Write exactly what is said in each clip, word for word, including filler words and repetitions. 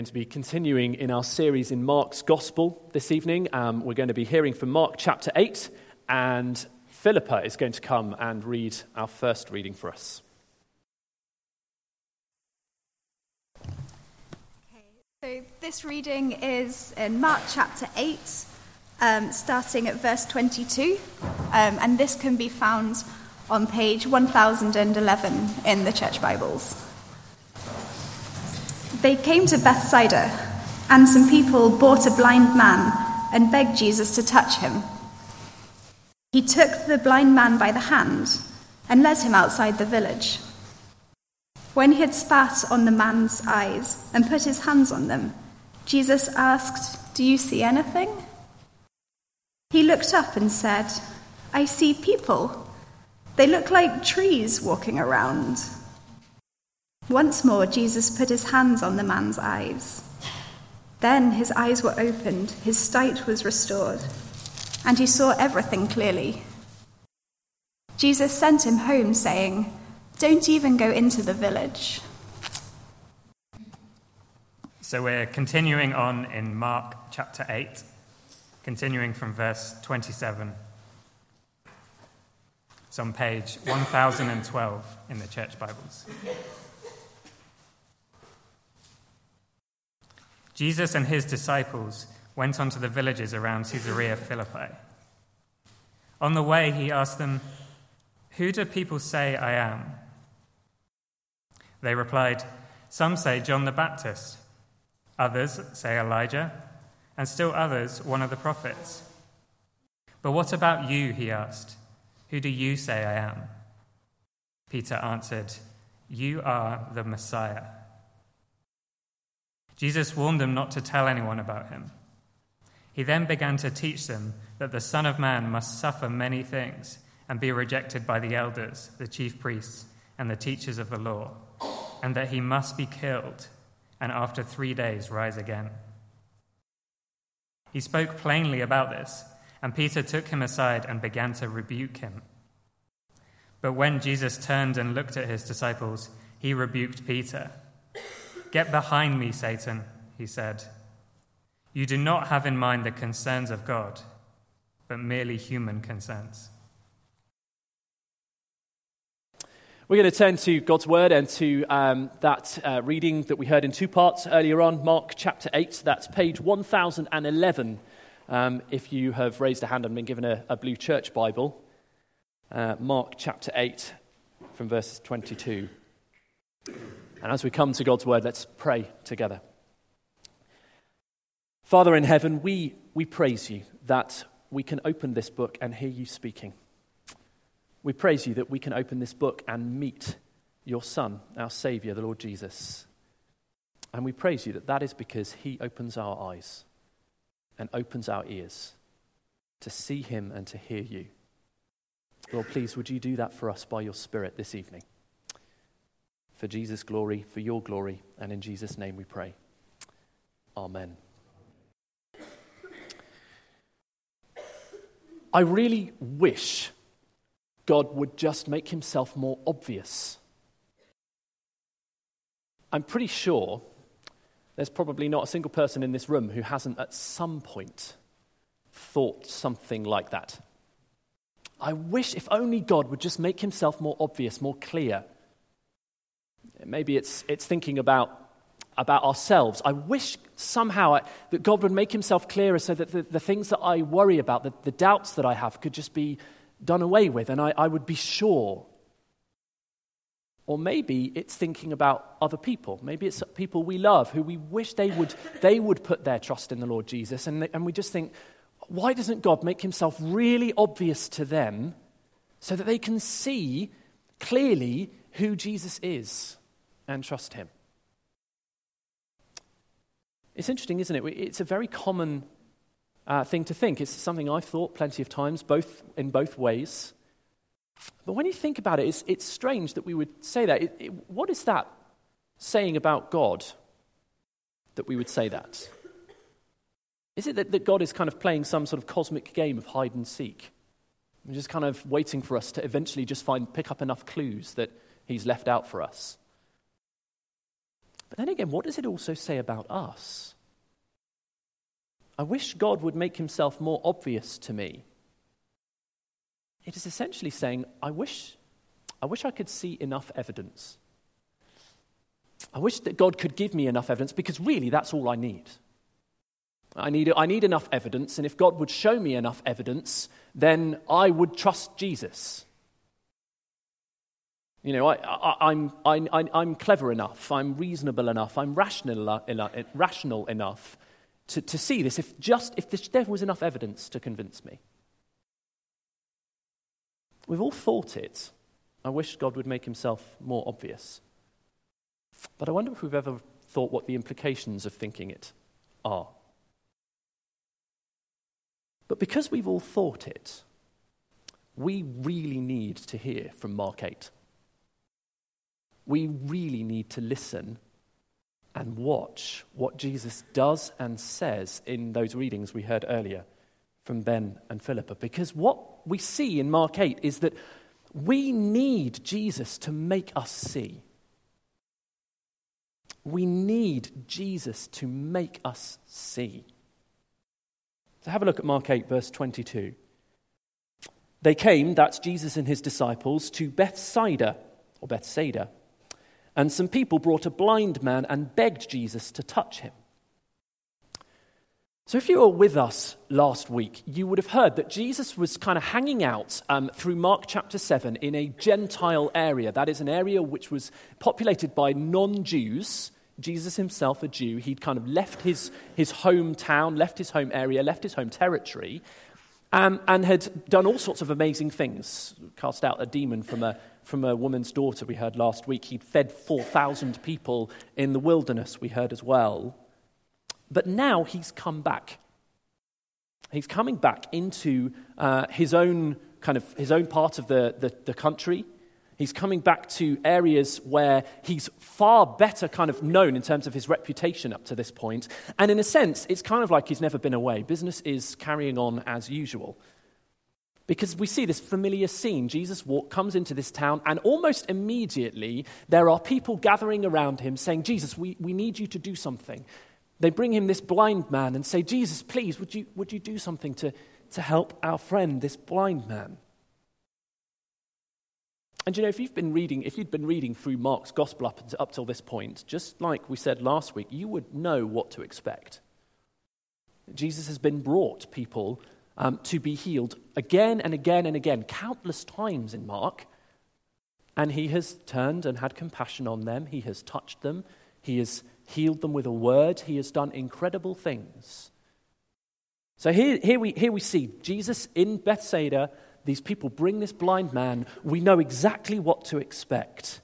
To be continuing in our series in Mark's Gospel this evening. Um, we're going to be hearing from Mark chapter eight, and Philippa is going to come and read our first reading for us. Okay, so this reading is in Mark chapter eight, um, starting at verse twenty-two, um, and this can be found on page one thousand eleven in the Church Bibles. They came to Bethsaida, and some people brought a blind man and begged Jesus to touch him. He took the blind man by the hand and led him outside the village. When he had spat on the man's eyes and put his hands on them, Jesus asked, "Do you see anything?" He looked up and said, "I see people. They look like trees walking around." Once more, Jesus put his hands on the man's eyes. Then his eyes were opened, his sight was restored, and he saw everything clearly. Jesus sent him home, saying, "Don't even go into the village." So we're continuing on in Mark chapter eight, continuing from verse twenty-seven. It's on page one thousand twelve in the Church Bibles. Jesus and his disciples went on to the villages around Caesarea Philippi. On the way, he asked them, "Who do people say I am?" They replied, "Some say John the Baptist, others say Elijah, and still others one of the prophets." "But what about you?" he asked. "Who do you say I am?" Peter answered, "You are the Messiah." Jesus warned them not to tell anyone about him. He then began to teach them that the Son of Man must suffer many things and be rejected by the elders, the chief priests, and the teachers of the law, and that he must be killed and after three days rise again. He spoke plainly about this, and Peter took him aside and began to rebuke him. But when Jesus turned and looked at his disciples, he rebuked Peter. "Get behind me, Satan," he said. "You do not have in mind the concerns of God, but merely human concerns." We're going to turn to God's Word and to um, that uh, reading that we heard in two parts earlier on, Mark chapter eight. That's page one thousand eleven. Um, if you have raised a hand and been given a, a blue church Bible, uh, Mark chapter eight from verses twenty-two. And as we come to God's Word, let's pray together. Father in heaven, we, we praise you that we can open this book and hear you speaking. We praise you that we can open this book and meet your Son, our Saviour, the Lord Jesus. And we praise you that that is because he opens our eyes and opens our ears to see him and to hear you. Lord, please, would you do that for us by your Spirit this evening? For Jesus' glory, for your glory, and in Jesus' name we pray. Amen. I really wish God would just make himself more obvious. I'm pretty sure there's probably not a single person in this room who hasn't at some point thought something like that. I wish if only God would just make himself more obvious, more clear. Maybe it's it's thinking about, about ourselves. I wish somehow I, that God would make himself clearer so that the, the things that I worry about, the, the doubts that I have could just be done away with and I, I would be sure. Or maybe it's thinking about other people. Maybe it's people we love who we wish they would they would put their trust in the Lord Jesus. And, and we just think, why doesn't God make himself really obvious to them so that they can see clearly who Jesus is and trust him? It's interesting, isn't it? It's a very common uh, thing to think. It's something I've thought plenty of times, both in both ways. But when you think about it, it's, it's strange that we would say that. It, it, what is that saying about God that we would say that? Is it that, that God is kind of playing some sort of cosmic game of hide and seek? And just kind of waiting for us to eventually just find, pick up enough clues that he's left out for us? But then again, what does it also say about us? I wish God would make himself more obvious to me. It is essentially saying, I wish, I wish I could see enough evidence. I wish that God could give me enough evidence, because really that's all I need. I need, I need enough evidence, and if God would show me enough evidence, then I would trust Jesus. You know, I, I, I'm, I, I'm clever enough, I'm reasonable enough, I'm rational enough, rational enough to, to see this, if just if there was enough evidence to convince me. We've all thought it. I wish God would make himself more obvious. But I wonder if we've ever thought what the implications of thinking it are. But because we've all thought it, we really need to hear from Mark eight. We really need to listen and watch what Jesus does and says in those readings we heard earlier from Ben and Philippa. Because what we see in Mark eight is that we need Jesus to make us see. We need Jesus to make us see. So have a look at Mark eight, verse twenty-two. They came, that's Jesus and his disciples, to Bethsaida, or Bethsaida, and some people brought a blind man and begged Jesus to touch him. So if you were with us last week, you would have heard that Jesus was kind of hanging out um, through Mark chapter seven in a Gentile area. That is an area which was populated by non-Jews. Jesus himself, a Jew, he'd kind of left his, his hometown, left his home area, left his home territory, um, and had done all sorts of amazing things. Cast out a demon from a from a woman's daughter, we heard last week. He'd fed four thousand people in the wilderness, we heard as well. But now he's come back. He's coming back into uh, his own kind of his own part of the, the, the country. He's coming back to areas where he's far better kind of known in terms of his reputation up to this point. And in a sense, it's kind of like he's never been away. Business is carrying on as usual. Because we see this familiar scene. Jesus walk, comes into this town, and almost immediately there are people gathering around him saying, Jesus, we, we need you to do something. They bring him this blind man and say, Jesus, please, would you, would you do something to, to help our friend, this blind man? And you know, if you've been reading, if you'd been reading through Mark's gospel up, up till this point, just like we said last week, you would know what to expect. Jesus has been brought people um, to be healed again and again and again, countless times in Mark, and he has turned and had compassion on them. He has touched them. He has healed them with a word. He has done incredible things. So here, here we here we see Jesus in Bethsaida. These people bring this blind man. We know exactly what to expect.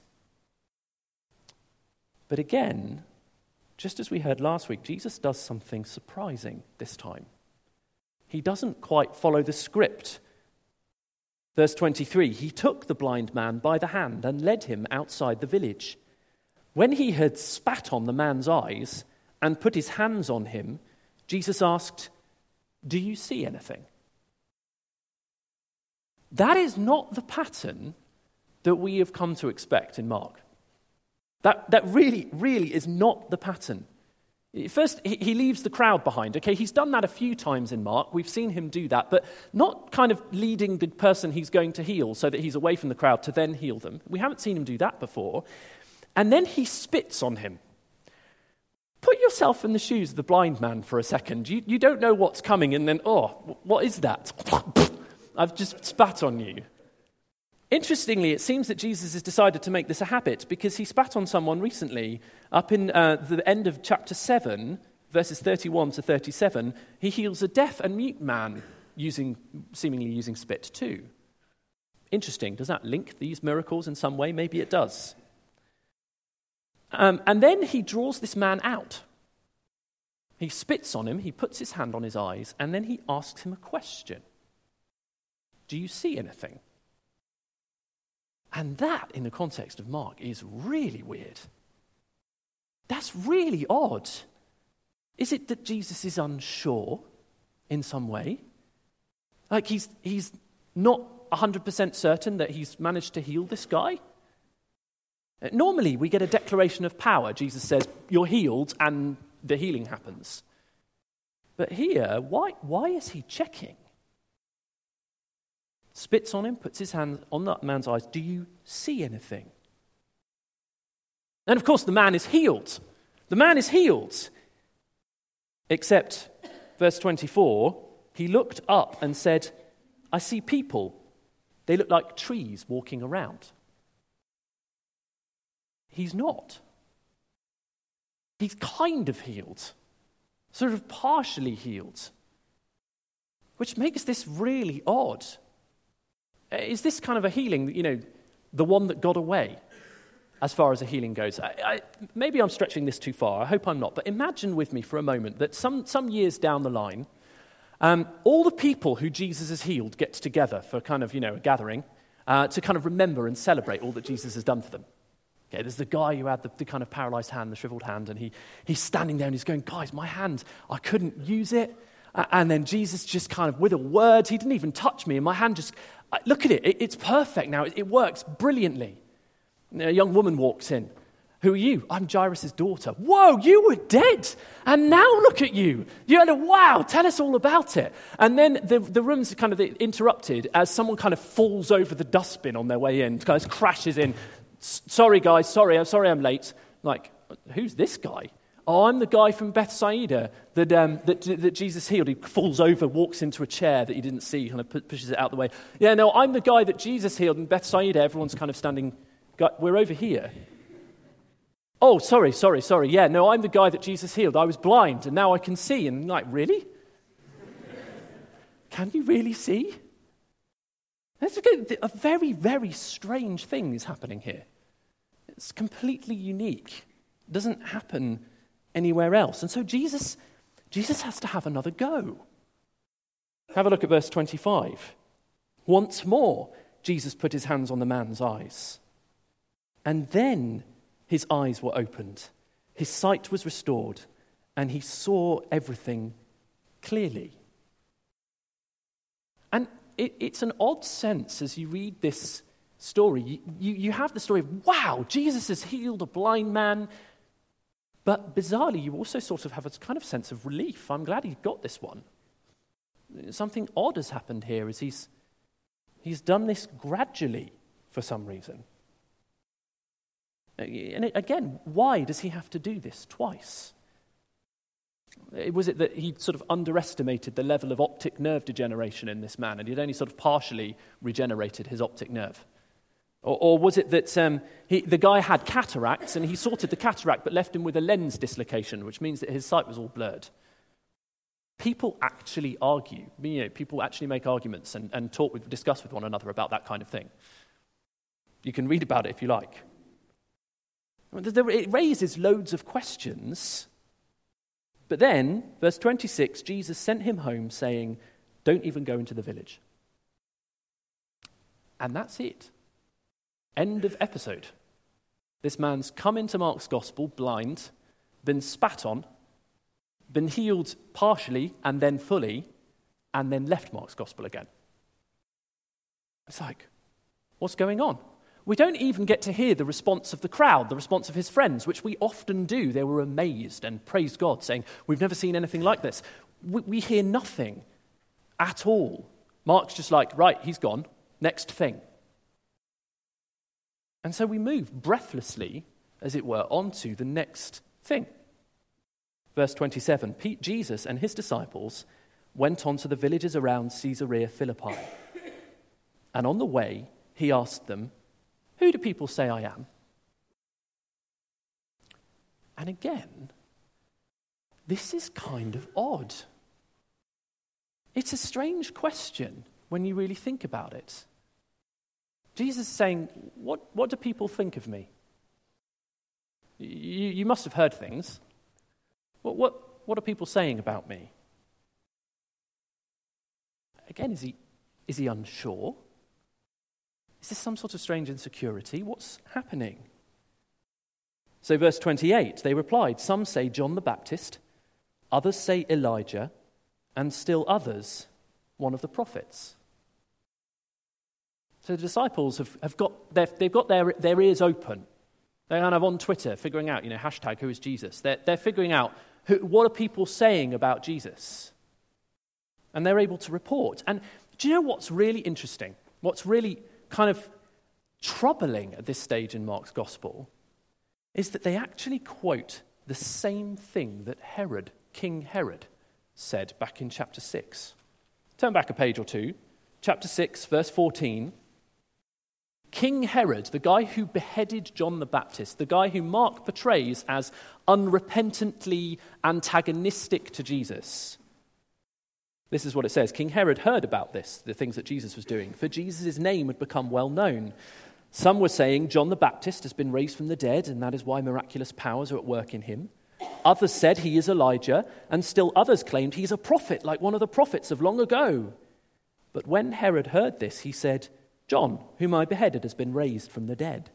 But again, just as we heard last week, Jesus does something surprising this time. He doesn't quite follow the script. Verse twenty-three, he took the blind man by the hand and led him outside the village. When he had spat on the man's eyes and put his hands on him, Jesus asked, "Do you see anything?" That is not the pattern that we have come to expect in Mark. That, that really, really is not the pattern. First, he, he leaves the crowd behind. Okay, he's done that a few times in Mark. We've seen him do that, but not kind of leading the person he's going to heal so that he's away from the crowd to then heal them. We haven't seen him do that before. And then he spits on him. Put yourself in the shoes of the blind man for a second. You, you don't know what's coming, and then, oh, what is that? I've just spat on you. Interestingly, it seems that Jesus has decided to make this a habit because he spat on someone recently. Up in uh, the end of chapter seven, verses thirty-one to thirty-seven, he heals a deaf and mute man, using seemingly using spit too. Interesting. Does that link these miracles in some way? Maybe it does. Um, and then he draws this man out. He spits on him, he puts his hand on his eyes, and then he asks him a question. Do you see anything? And that, in the context of Mark, is really weird. That's really odd. Is it that Jesus is unsure in some way? Like he's he's not one hundred percent certain that he's managed to heal this guy? Normally, we get a declaration of power. Jesus says, you're healed, and the healing happens. But here, why, why is he checking? Spits on him, puts his hand on that man's eyes. Do you see anything? And of course, the man is healed. The man is healed. Except, verse twenty-four, he looked up and said, I see people. They look like trees walking around. He's not. He's kind of healed, sort of partially healed, which makes this really odd. Is this kind of a healing, you know, the one that got away as far as a healing goes? I, I, maybe I'm stretching this too far. I hope I'm not. But imagine with me for a moment that some, some years down the line, um, all the people who Jesus has healed get together for kind of, you know, a gathering uh, to kind of remember and celebrate all that Jesus has done for them. Okay, there's the guy who had the, the kind of paralyzed hand, the shriveled hand, and he he's standing there and he's going, guys, my hand, I couldn't use it. Uh, and then Jesus just kind of, with a word, he didn't even touch me, and my hand just, uh, look at it, it, it's perfect now, it, it works brilliantly. And a young woman walks in. Who are you? I'm Jairus' daughter. Whoa, you were dead, and now look at you. You're like, wow, tell us all about it. And then the, the room's kind of interrupted as someone kind of falls over the dustbin on their way in, kind of crashes in. Sorry, guys, sorry, I'm sorry I'm late. Like, who's this guy? Oh, I'm the guy from Bethsaida that, um, that, that Jesus healed. He falls over, walks into a chair that he didn't see, kind of pushes it out the way. Yeah, no, I'm the guy that Jesus healed in Bethsaida. Everyone's kind of standing, we're over here. Oh, sorry, sorry, sorry. Yeah, no, I'm the guy that Jesus healed. I was blind, and now I can see. And like, really? Can you really see? That's a very, very strange thing is happening here. It's completely unique. It doesn't happen anywhere else. And so Jesus, Jesus has to have another go. Have a look at verse twenty-five. Once more, Jesus put his hands on the man's eyes. And then his eyes were opened. His sight was restored, and he saw everything clearly. And it, it's an odd sense as you read this story. You, you, you have the story of, wow, Jesus has healed a blind man. But bizarrely, you also sort of have a kind of sense of relief. I'm glad he got this one. Something odd has happened here as he's, he's done this gradually for some reason. And it, again, why does he have to do this twice? Was it that he sort of underestimated the level of optic nerve degeneration in this man and he'd only sort of partially regenerated his optic nerve? Or, or was it that um, he, the guy had cataracts and he sorted the cataract but left him with a lens dislocation, which means that his sight was all blurred? People actually argue. You know, people actually make arguments and, and talk with, discuss with one another about that kind of thing. You can read about it if you like. It raises loads of questions. But then, verse twenty-six, Jesus sent him home saying, don't even go into the village. And that's it. End of episode. This man's come into Mark's gospel blind, been spat on, been healed partially and then fully, and then left Mark's gospel again. It's like, what's going on? We don't even get to hear the response of the crowd, the response of his friends, which we often do. They were amazed and praised God, saying, we've never seen anything like this. We, we hear nothing at all. Mark's just like, right, he's gone. Next thing. And so we move breathlessly, as it were, onto the next thing. Verse twenty-seven, Jesus and his disciples went on to the villages around Caesarea Philippi. And on the way, he asked them, who do people say I am? And again, this is kind of odd. It's a strange question when you really think about it. Jesus is saying, what, what do people think of me? You, you must have heard things. What, what, what are people saying about me? Again, is he, is he unsure? Is this some sort of strange insecurity? What's happening? So verse twenty-eight, they replied, some say John the Baptist, others say Elijah, and still others, one of the prophets. So the disciples have, have got, they've got their, their ears open They're kind of on Twitter figuring out, you know, hashtag who is Jesus. They're, they're figuring out who, what are people saying about Jesus. And they're able to report. And do you know what's really interesting? What's really kind of troubling at this stage in Mark's gospel is that they actually quote the same thing that Herod, King Herod, said back in chapter six. Turn back a page or two. Chapter six, verse fourteen. King Herod, the guy who beheaded John the Baptist, the guy who Mark portrays as unrepentantly antagonistic to Jesus. This is what it says. King Herod heard about this, the things that Jesus was doing, for Jesus' name had become well known. Some were saying John the Baptist has been raised from the dead, and that is why miraculous powers are at work in him. Others said he is Elijah, and still others claimed he's a prophet, like one of the prophets of long ago. But when Herod heard this, he said, John, whom I beheaded, has been raised from the dead.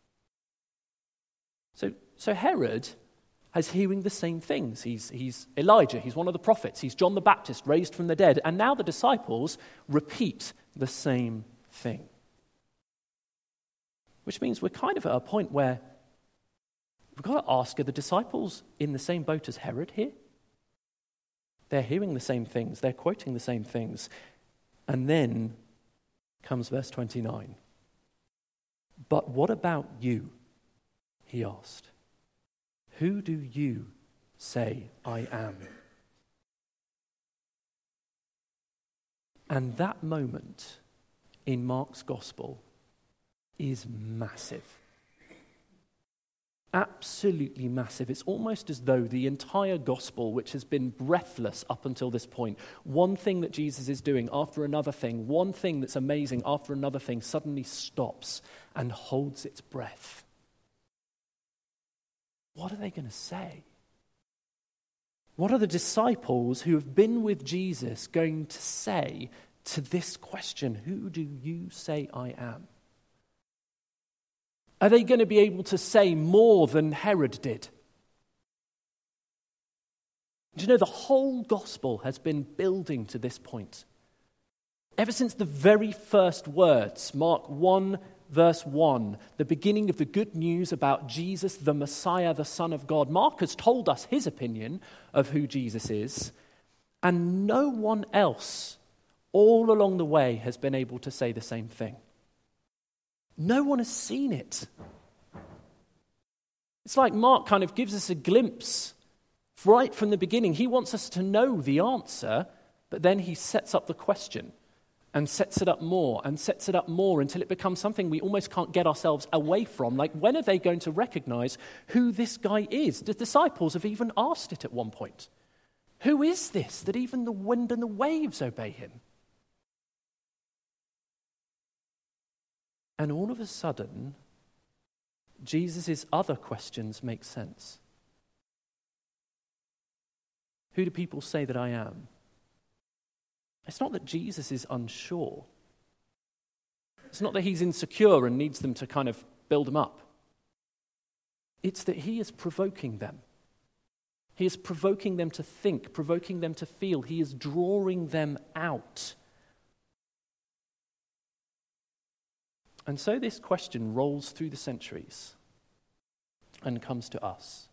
So, so Herod is hearing the same things. He's, he's Elijah, he's one of the prophets, he's John the Baptist, raised from the dead. And now the disciples repeat the same thing. Which means we're kind of at a point where we've got to ask, are the disciples in the same boat as Herod here? They're hearing the same things, they're quoting the same things. And then comes verse twenty-nine. But what about you? He asked. Who do you say I am? And that moment in Mark's gospel is massive. Absolutely massive. It's almost as though the entire gospel, which has been breathless up until this point, one thing that Jesus is doing after another thing, one thing that's amazing after another thing, suddenly stops and holds its breath. What are they going to say? What are the disciples who have been with Jesus going to say to this question, who do you say I am? Are they going to be able to say more than Herod did? Do you know, the whole gospel has been building to this point. Ever since the very first words, Mark one, verse one, the beginning of the good news about Jesus, the Messiah, the Son of God, Mark has told us his opinion of who Jesus is, and no one else all along the way has been able to say the same thing. No one has seen it. It's like Mark kind of gives us a glimpse right from the beginning. He wants us to know the answer, but then he sets up the question and sets it up more and sets it up more until it becomes something we almost can't get ourselves away from. Like, when are they going to recognize who this guy is? The disciples have even asked it at one point. Who is this that even the wind and the waves obey him? And all of a sudden, Jesus' other questions make sense. Who do people say that I am? It's not that Jesus is unsure. It's not that he's insecure and needs them to kind of build him up. It's that he is provoking them. He is provoking them to think, provoking them to feel. He is drawing them out. And so this question rolls through the centuries and comes to us.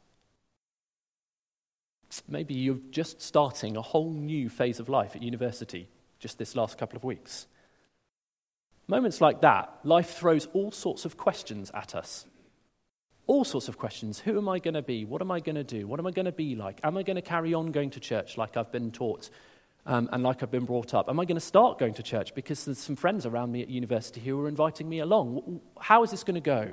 Maybe you're just starting a whole new phase of life at university just this last couple of weeks. Moments like that, life throws all sorts of questions at us. All sorts of questions. Who am I going to be? What am I going to do? What am I going to be like? Am I going to carry on going to church like I've been taught? Um, and like I've been brought up? Am I going to start going to church because there's some friends around me at university who are inviting me along? How is this going to go?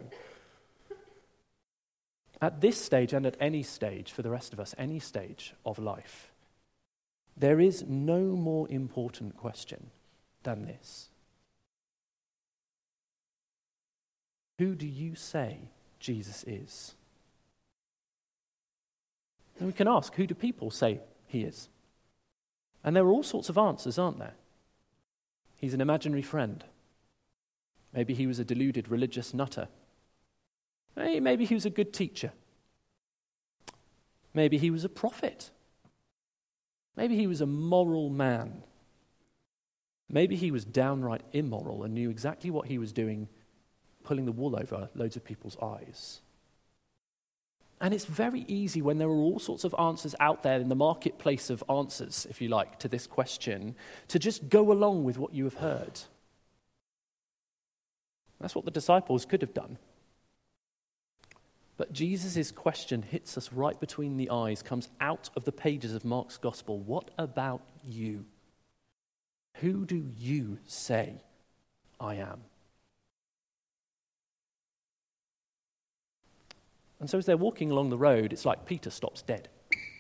At this stage and at any stage, for the rest of us, any stage of life, there is no more important question than this. Who do you say Jesus is? And we can ask, who do people say he is? And there are all sorts of answers, aren't there? He's an imaginary friend. Maybe he was a deluded religious nutter. Maybe he was a good teacher. Maybe he was a prophet. Maybe he was a moral man. Maybe he was downright immoral and knew exactly what he was doing, pulling the wool over loads of people's eyes. And it's very easy when there are all sorts of answers out there in the marketplace of answers, if you like, to this question, to just go along with what you have heard. That's what the disciples could have done. But Jesus' question hits us right between the eyes, comes out of the pages of Mark's gospel. What about you? Who do you say I am? And so as they're walking along the road, it's like Peter stops dead.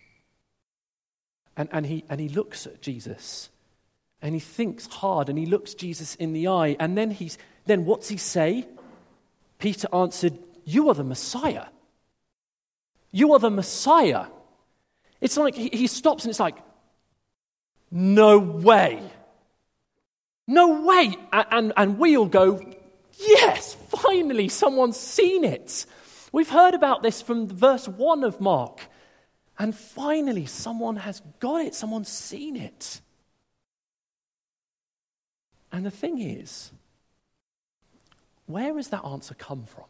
And, and, he, and he looks at Jesus. And he thinks hard, and he looks Jesus in the eye. And then he's then what's he say? Peter answered, "You are the Messiah. You are the Messiah." It's like he, he stops and it's like, no way. No way. And, and, and we all go, yes, finally someone's seen it. We've heard about this from verse one of Mark. And finally someone has got it. Someone's seen it. And the thing is, where has that answer come from?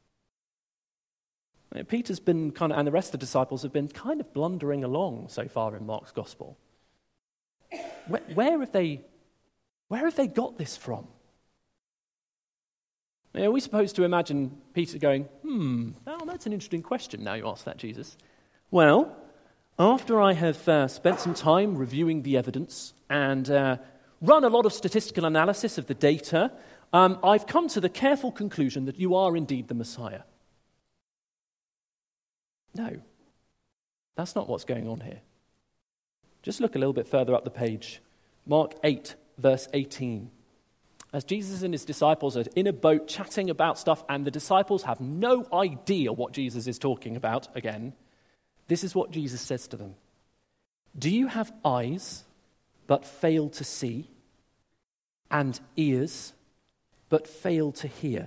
Peter's been kind of, and the rest of the disciples have been kind of blundering along so far in Mark's gospel. Where, where have they, where have they got this from? Are we supposed to imagine Peter going, hmm, oh, that's an interesting question now you ask that, Jesus. Well, after I have uh, spent some time reviewing the evidence and uh, run a lot of statistical analysis of the data, um, I've come to the careful conclusion that you are indeed the Messiah. No, that's not what's going on here. Just look a little bit further up the page. Mark eight, verse eighteen. As Jesus and his disciples are in a boat chatting about stuff, and the disciples have no idea what Jesus is talking about again, this is what Jesus says to them. Do you have eyes but fail to see, and ears but fail to hear?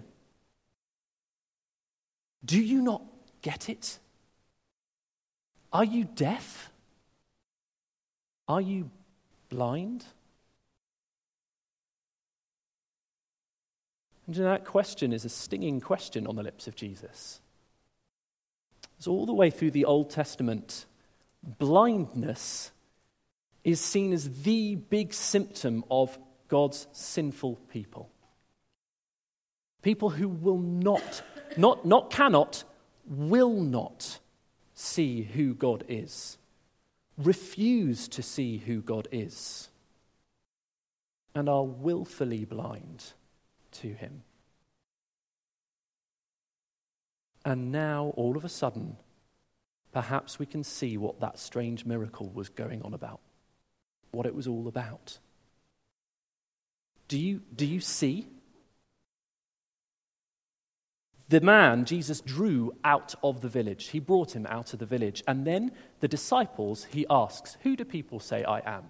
Do you not get it? Are you deaf? Are you blind? And that question is a stinging question on the lips of Jesus. So all the way through the Old Testament, blindness is seen as the big symptom of God's sinful people. People who will not, not, not cannot, will not see who God is, refuse to see who God is, and are willfully blind to him. And now, all of a sudden, perhaps we can see what that strange miracle was going on about, what it was all about. Do you, do you see? The man Jesus drew out of the village. He brought him out of the village. And then the disciples, he asks, who do people say I am?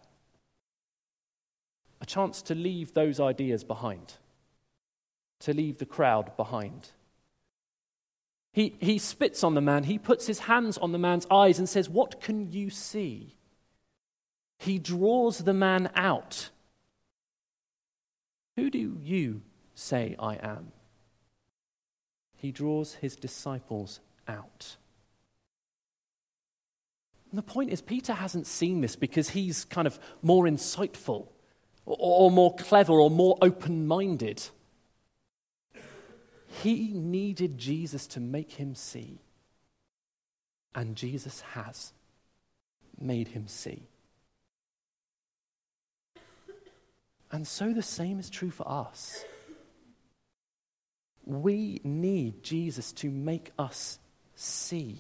A chance to leave those ideas behind. To leave the crowd behind. He, he spits on the man. He puts his hands on the man's eyes and says, what can you see? He draws the man out. Who do you say I am? He draws his disciples out. And the point is, Peter hasn't seen this because he's kind of more insightful or, or more clever or more open-minded. He needed Jesus to make him see. And Jesus has made him see. And so the same is true for us. We need Jesus to make us see.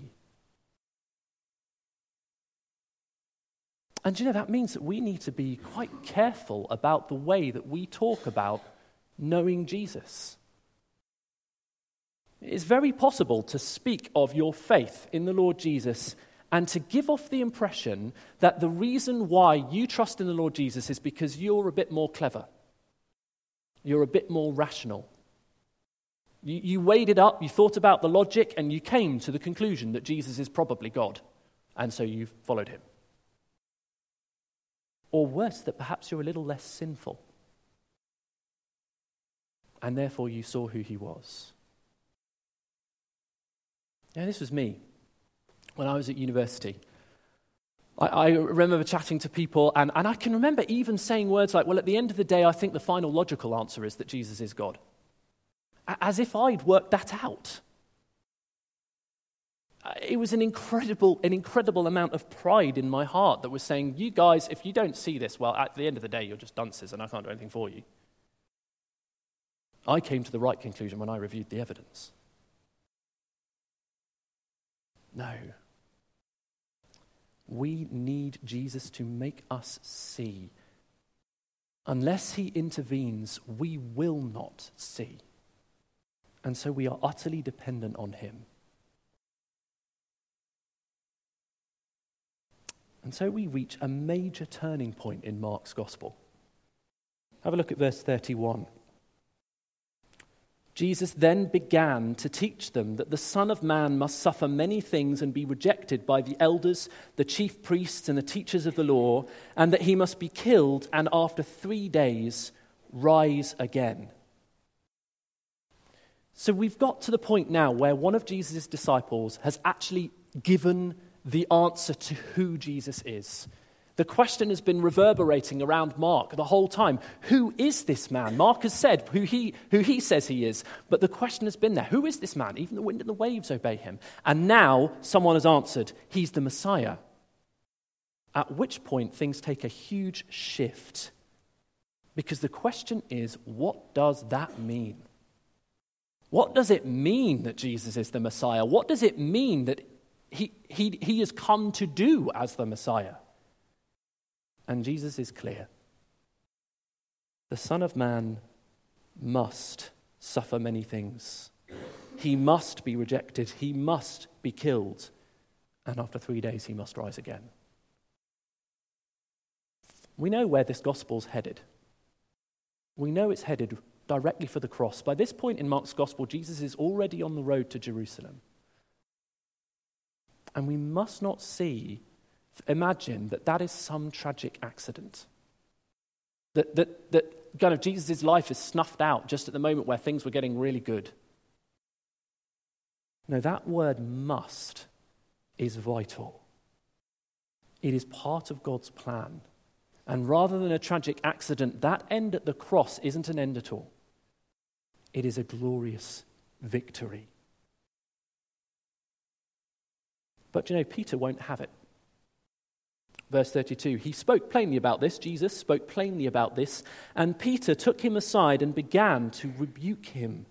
And you know, that means that we need to be quite careful about the way that we talk about knowing Jesus. It's very possible to speak of your faith in the Lord Jesus and to give off the impression that the reason why you trust in the Lord Jesus is because you're a bit more clever. You're a bit more rational. You, you weighed it up, you thought about the logic, and you came to the conclusion that Jesus is probably God, and so you followed him. Or worse, that perhaps you're a little less sinful, and therefore you saw who he was. Yeah, this was me when I was at university. I, I remember chatting to people, and, and I can remember even saying words like, well, at the end of the day, I think the final logical answer is that Jesus is God. As if I'd worked that out. It was an incredible, an incredible amount of pride in my heart that was saying, you guys, if you don't see this, well, at the end of the day, you're just dunces and I can't do anything for you. I came to the right conclusion when I reviewed the evidence. No. We need Jesus to make us see. Unless he intervenes, we will not see. And so we are utterly dependent on him. And so we reach a major turning point in Mark's gospel. Have a look at verse thirty-one. Jesus then began to teach them that the Son of Man must suffer many things and be rejected by the elders, the chief priests, and the teachers of the law, and that he must be killed and after three days rise again. So we've got to the point now where one of Jesus' disciples has actually given the answer to who Jesus is. The question has been reverberating around Mark the whole time. Who is this man? Mark has said who he, who he says he is, but the question has been there. Who is this man? Even the wind and the waves obey him. And now someone has answered, he's the Messiah. At which point things take a huge shift. Because the question is, what does that mean? What does it mean that Jesus is the Messiah? What does it mean that He, he, he has come to do as the Messiah? And Jesus is clear. The Son of Man must suffer many things. He must be rejected. He must be killed. And after three days, he must rise again. We know where this gospel's headed. We know it's headed directly for the cross. By this point in Mark's gospel, Jesus is already on the road to Jerusalem. And we must not see, imagine that that is some tragic accident. That, that, that kind of Jesus' life is snuffed out just at the moment where things were getting really good. No, that word must is vital. It is part of God's plan. And rather than a tragic accident, that end at the cross isn't an end at all. It is a glorious victory. But you know, Peter won't have it. Verse thirty-two, he spoke plainly about this, Jesus spoke plainly about this, and Peter took him aside and began to rebuke him.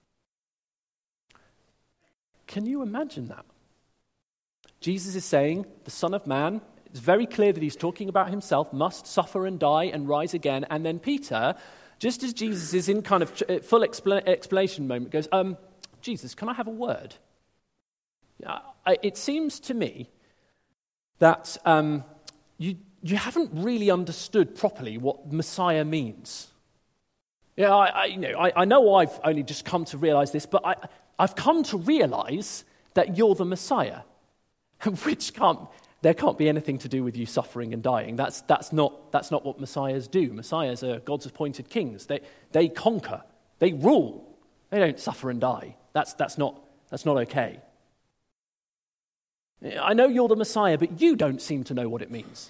Can you imagine that? Jesus is saying, the Son of Man, it's very clear that he's talking about himself, must suffer and die and rise again, and then Peter, just as Jesus is in kind of full expl- explanation moment, goes, um, Jesus, can I have a word? Uh, it seems to me that um, you you haven't really understood properly what Messiah means. Yeah, I, I you know I, I know I've only just come to realize this, but I I've come to realize that you're the Messiah, which can't there can't be anything to do with you suffering and dying. That's that's not that's not what Messiahs do. Messiahs are God's appointed kings. They they conquer, they rule. They don't suffer and die. That's that's not that's not okay. I know you're the Messiah, but you don't seem to know what it means.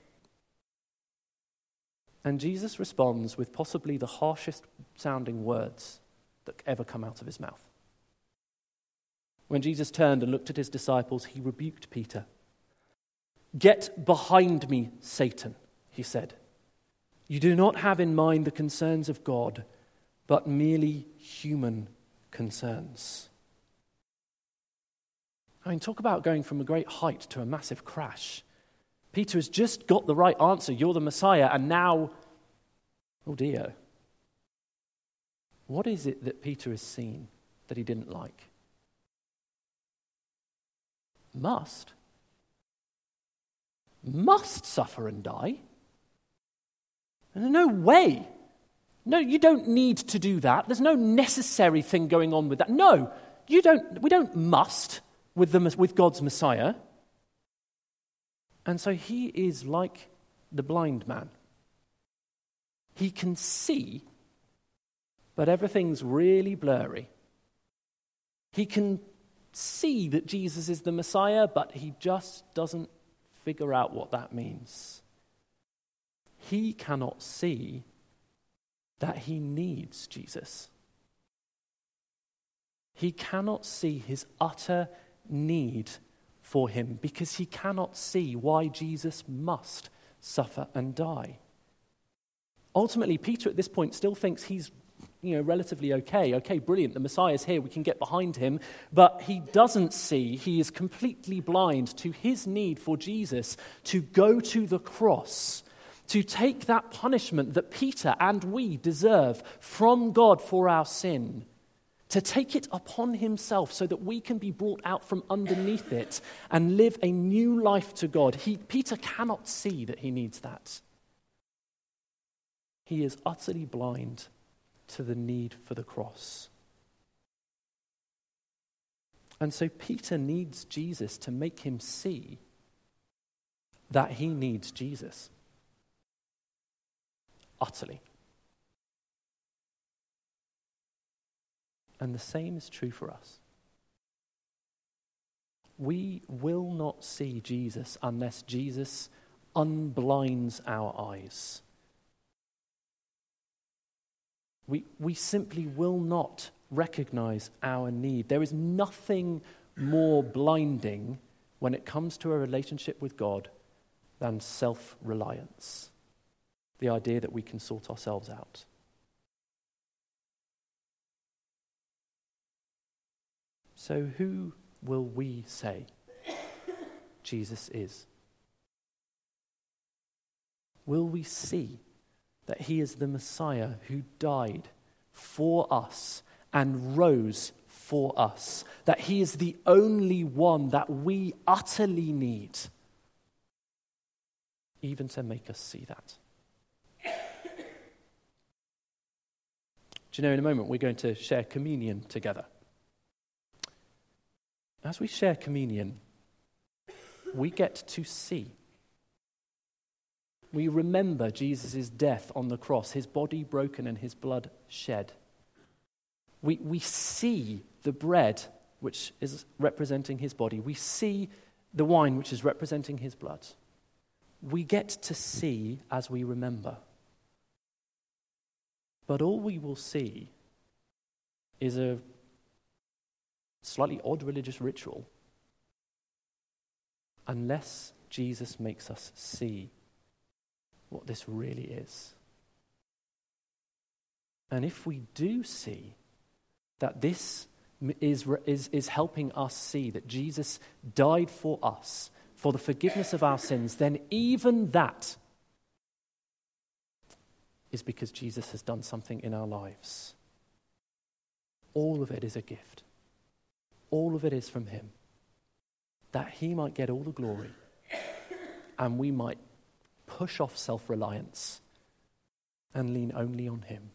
And Jesus responds with possibly the harshest sounding words that ever come out of his mouth. When Jesus turned and looked at his disciples, he rebuked Peter. "Get behind me, Satan," he said. "You do not have in mind the concerns of God, but merely human concerns." I mean, talk about going from a great height to a massive crash. Peter has just got the right answer. You're the Messiah. And now, oh dear. What is it that Peter has seen that he didn't like? Must. Must suffer and die? No way. No, you don't need to do that. There's no necessary thing going on with that. No, you don't. We don't must. With, the, with God's Messiah. And so he is like the blind man. He can see, but everything's really blurry. He can see that Jesus is the Messiah, but he just doesn't figure out what that means. He cannot see that he needs Jesus. He cannot see his utter need for him because he cannot see why Jesus must suffer and die. Ultimately, Peter at this point still thinks he's, you know, relatively okay. Okay, brilliant, the Messiah's here, we can get behind him. But he doesn't see, he is completely blind to his need for Jesus to go to the cross, to take that punishment that Peter and we deserve from God for our sin, to take it upon himself so that we can be brought out from underneath it and live a new life to God. He, Peter cannot see that he needs that. He is utterly blind to the need for the cross. And so Peter needs Jesus to make him see that he needs Jesus. Utterly. And the same is true for us. We will not see Jesus unless Jesus unblinds our eyes. We, we simply will not recognize our need. There is nothing more blinding when it comes to a relationship with God than self-reliance. The idea that we can sort ourselves out. So who will we say Jesus is? Will we see that he is the Messiah who died for us and rose for us, that he is the only one that we utterly need, even to make us see that? Do you know, in a moment we're going to share communion together. As we share communion, we get to see. We remember Jesus' death on the cross, his body broken and his blood shed. We, we see the bread, which is representing his body. We see the wine, which is representing his blood. We get to see as we remember. But all we will see is a slightly odd religious ritual unless Jesus makes us see what this really is. And if we do see that this is, is, is helping us see that Jesus died for us, for the forgiveness of our sins, then even that is because Jesus has done something in our lives. All of it is a gift. All of it is from him, that he might get all the glory and we might push off self-reliance and lean only on him.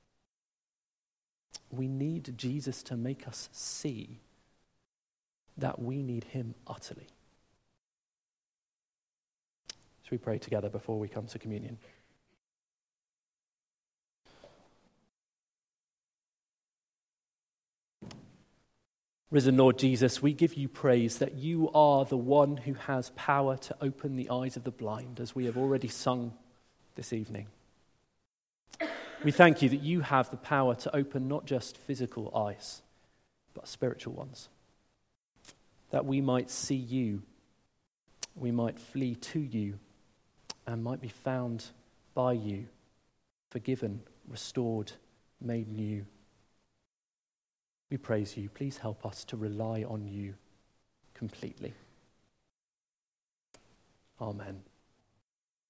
We need Jesus to make us see that we need him utterly. Should we pray together before we come to communion? Risen Lord Jesus, we give you praise that you are the one who has power to open the eyes of the blind, as we have already sung this evening. We thank you that you have the power to open not just physical eyes, but spiritual ones. That we might see you, we might flee to you, and might be found by you, forgiven, restored, made new. We praise you. Please help us to rely on you completely. Amen.